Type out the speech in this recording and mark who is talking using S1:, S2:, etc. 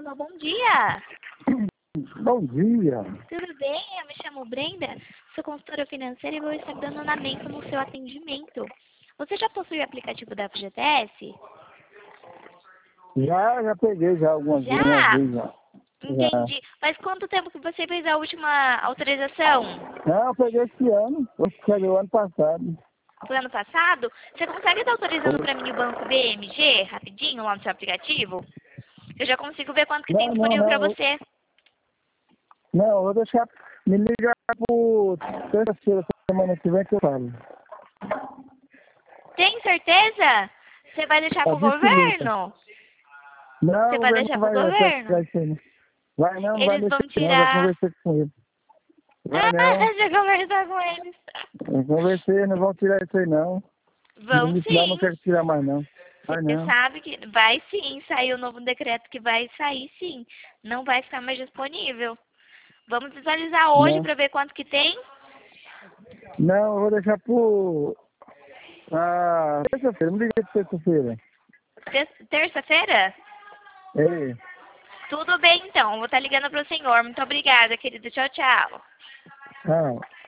S1: Alô, bom dia.
S2: Bom dia.
S1: Tudo bem? Eu me chamo Brenda, sou consultora financeira e vou estar dando andamento no seu atendimento. Você já possui o aplicativo da FGTS?
S2: Já peguei já algumas
S1: Já?
S2: vezes já. Já.
S1: Entendi. Faz quanto tempo que você fez a última autorização?
S2: Não, eu peguei esse ano. Eu peguei o ano passado.
S1: Foi ano passado? Você consegue estar autorizando para mim o banco BMG, rapidinho, lá no seu aplicativo? Eu já consigo ver quanto que tem disponível para
S2: Não.
S1: você.
S2: Não, eu vou deixar me ligar por terça-feira, semana que vem que eu falo.
S1: Tem certeza? Você vai deixar
S2: A
S1: pro
S2: vice-lista.
S1: governo?
S2: Não,
S1: Você
S2: o
S1: vai
S2: governo
S1: deixar
S2: não
S1: pro
S2: vai
S1: governo?
S2: pegar isso aí, não. Vai
S1: Eles
S2: mexer
S1: vão
S2: não, já
S1: tirar.
S2: conversei com ele. Vai
S1: Ah,
S2: não.
S1: deixa eu conversar com eles.
S2: Eu conversei, não vão tirar isso aí não. O
S1: Vão
S2: ministro lá não
S1: sim.
S2: quer tirar mais não. Vai
S1: Você
S2: não.
S1: sabe que vai sim sair o novo decreto que vai sair sim. Não vai ficar mais disponível. Vamos visualizar hoje
S2: Não.
S1: para ver quanto que tem.
S2: Não, eu vou deixar por terça-feira, me liga de terça-feira.
S1: Terça-feira?
S2: É.
S1: Tudo bem então. Vou estar ligando para o senhor. Muito obrigada, querido. Tchau, tchau.
S2: Ah.